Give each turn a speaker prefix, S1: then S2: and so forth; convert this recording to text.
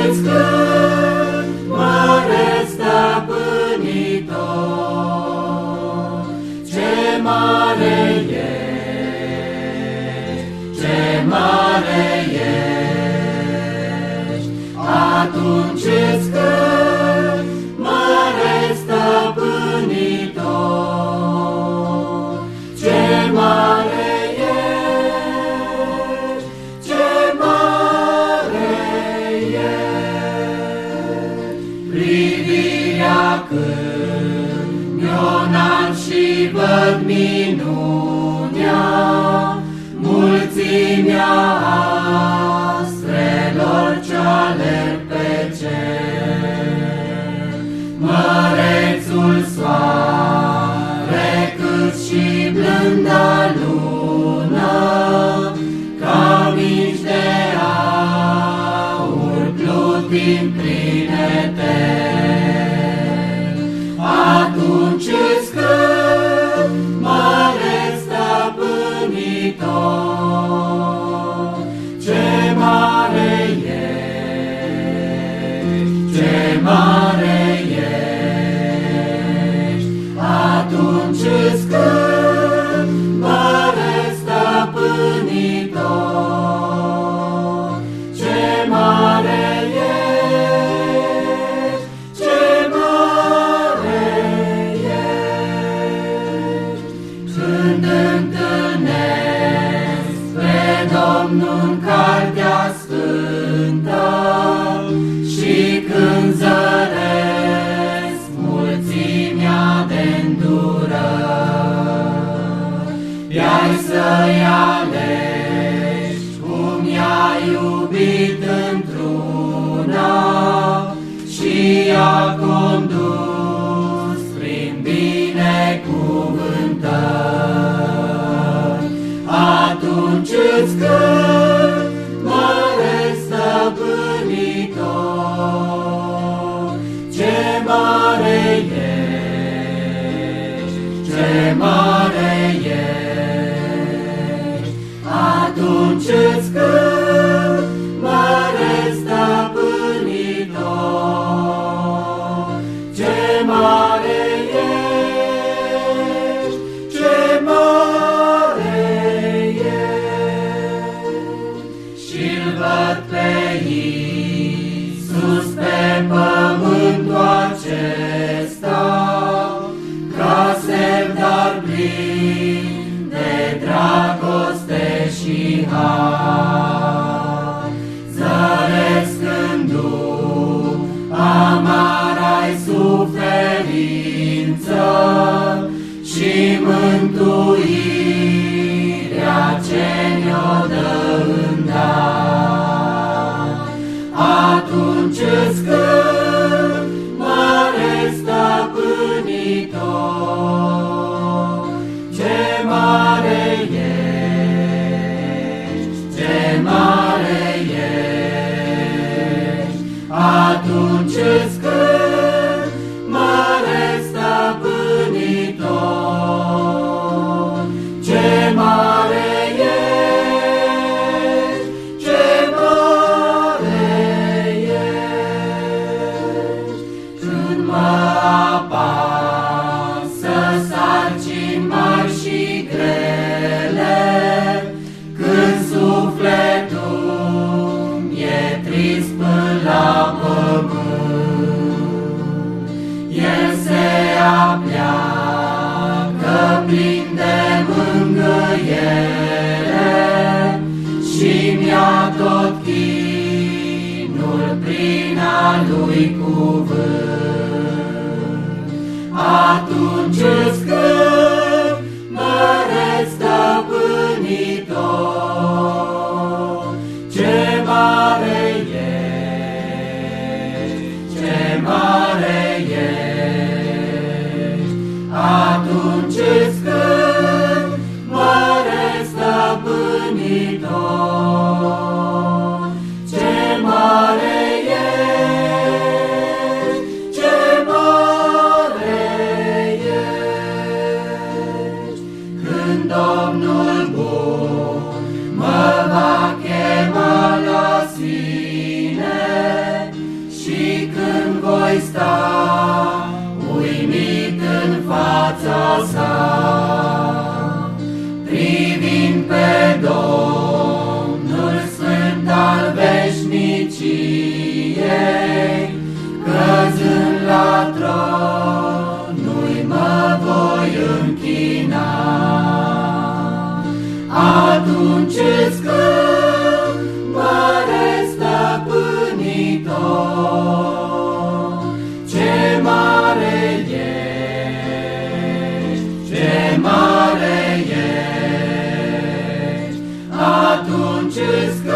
S1: ce-ți cânt, mare stăpânitor, ce mare ești, ce mare ești. Atunci ce-ți cânt, mare stăpânitor, ce mare ești, ce mare ești. Privirea când mi-o înalt și văd minunea, mulțimea astrelor ce alerg pe cer, mărețul soare cât și blânda lună, ca mici de aur plutind prin eter. Atunci îți cânt, mare stăpânitor, ce mare ești, ce mare ești. Atunci îți cânt, mare stăpânitor, ce mare ești, ce mare ești. Când întâlnesc pe Domnul în Cartea Sfântă și când zăresc mulțimea de-ndurări, i-ai să-i alegi cum i-ai iubit într-una și i-a condus prin binecuvântări. Atunci îți cânt, mare stăpânitor, ce mare ești, ce mare ești. Atunci îți cânt, mare stăpânitor, ce mare ești, ce mare ești. Și-l văd pe Iisus pe pământul acesta, ca semn dar plin de dragoste și har. Zărescându amara-i suferință și mântuirea ce ne-o dă în dar. Atunci îți cânt, mare stăpânitor, ce mare ești, ce mare ești. Atunci îți cânt, mare stăpânitor, ce mare ești, ce mare ești. Când mă apasă sarcini mari și grele, când sufletul mi-e trist până la pământ, El se apleacă plin de mângâiere și mi-a tot chinul prin a Lui cuvânt. Atunci îți cânt, mare stăpânitor, ce mare ești, ce mare ești. Atunci îți cânt, mare stăpânitor, ce mare ești, ce mare ești. Când Domnul bun mă va chema la sine, Ce mare ești, ce mare ești, atunci îți